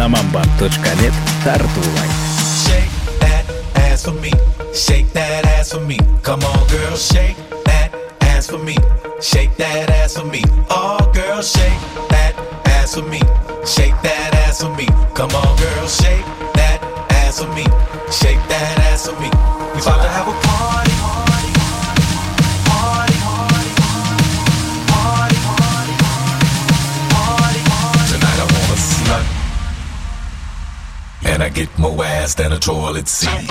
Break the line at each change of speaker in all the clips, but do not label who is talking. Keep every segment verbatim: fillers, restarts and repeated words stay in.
замамба точка нет стартувай.
Shake that ass for me, shake that ass for me. Come on, girl, shake that ass for me, shake that ass for me. Oh, girl, shake that ass for me, shake that ass for me. Come on, girl, shake that ass for me, shake that ass for me. We about to have a party, party, party, party, party, party, party, party. Tonight I want a slut, and I get more ass than a toilet seat.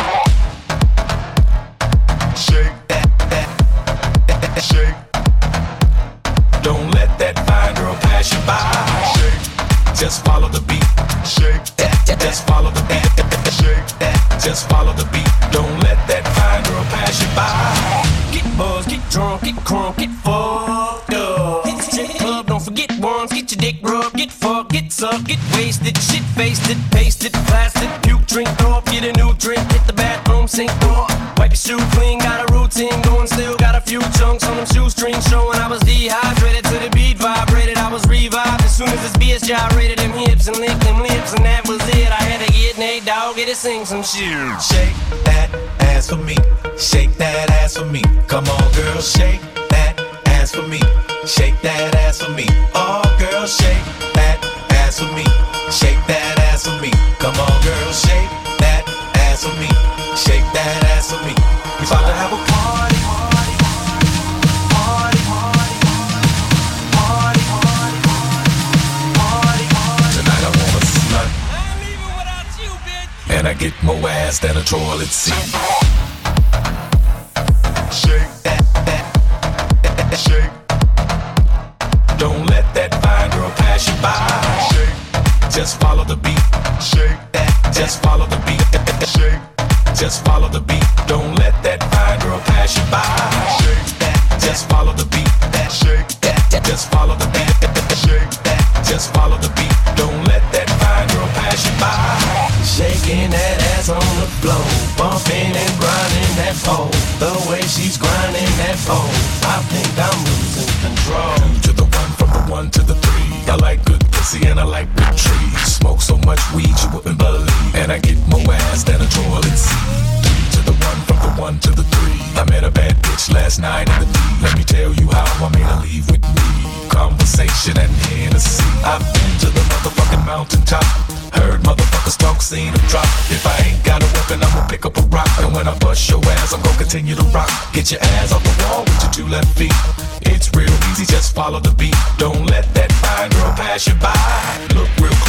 Shake that, that, that, that, shake. Don't let that fine girl pass you by. Shake. Just follow the beat. Shake. That, that, just follow the beat. Shake. That, just follow the beat. Don't let that fine girl pass you by.
Get buzzed, get drunk, get crunk, get fucked up. Hit the strip club, don't forget worms, get your dick rubbed, get fucked, get sucked, get wasted, shit faced it, pasted, plastic, puke, drink, throw up, get a new drink, hit the bathroom, sink, door, wipe your shoe clean, got a routine going, still got a few chunks on them shoestrings showing. I was dehydrated to the beat vibrated, I was revived as soon as this bitch gyrated them hips and licked them lips, and that was it. I had to get Nate Dogg, get to sing some shit.
Shake that ass for me, shake that ass for me. Come on, girl, shake that ass for me, shake that ass for me. Oh, girl, shake that ass for me, shake that ass for me. Come on, girl, shake that ass for me, shake that ass for me. We about to have a party, party, party, party, party, party, party, party. Tonight I want a slut,
I'm leaving without you, bitch.
and I get more ass than a toilet seat. Shake that, that, that, that, shake. Don't let that fine girl pass you by. Shake. Just follow the beat. Shake that. Just follow the beat. Shake. Just follow the beat. Don't let that fine girl pass you by. Shake that. Just follow the beat. Shake that. Just follow the beat. Shake that. Just follow the beat. Don't let that fine girl pass you by. Shaking that ass on the floor, bumping and grinding that pole. The way she's grinding that pole, I think I'm losing control. Two to the one, from the one to the three. I like good pussy and I like good trees. Smoke so much weed you wouldn't believe, and I get more ass than a toilet seat. Three to the one, from the one to the three. I met a bad bitch last night in the D. Let me tell you how I made her leave with me. Conversation and Hennessy. I've been to the motherfucking mountaintop. Heard motherfuckers talk, seen them drop. If I ain't got a weapon, I'ma pick up a rock. And when I bust your ass, I'm gonna continue to rock. Get your ass off the wall with your two left feet. It's real easy, just follow the beat. Don't let that fine girl pass you by. Look real